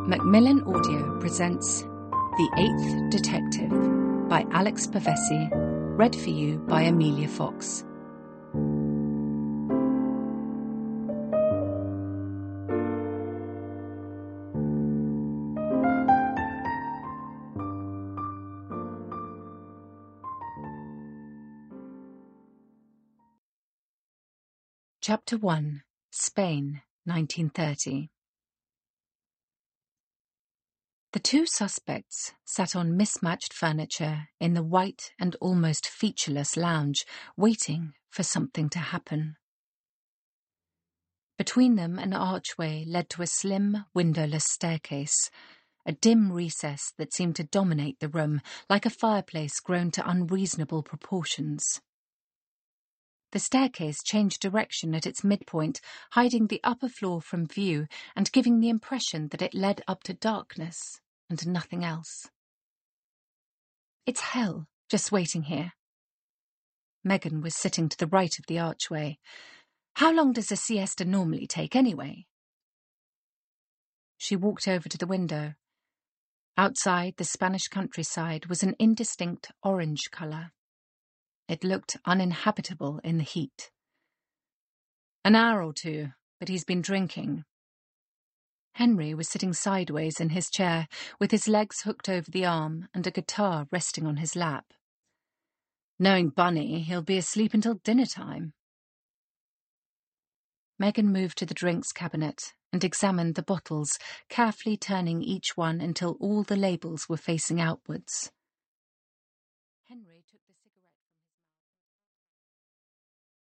Macmillan Audio presents The Eighth Detective by Alex Pavesi, read for you by Amelia Fox. Chapter 1. Spain, 1930. The two suspects sat on mismatched furniture in the white and almost featureless lounge, waiting for something to happen. Between them, an archway led to a slim, windowless staircase, a dim recess that seemed to dominate the room, like a fireplace grown to unreasonable proportions. The staircase changed direction at its midpoint, hiding the upper floor from view and giving the impression that it led up to darkness and nothing else. It's hell, just waiting here. Megan was sitting to the right of the archway. How long does a siesta normally take, anyway? She walked over to the window. Outside, the Spanish countryside was an indistinct orange colour. It looked uninhabitable in the heat. An hour or two, but he's been drinking. Henry was sitting sideways in his chair, with his legs hooked over the arm and a guitar resting on his lap. Knowing Bunny, he'll be asleep until dinner time. Megan moved to the drinks cabinet and examined the bottles, carefully turning each one until all the labels were facing outwards.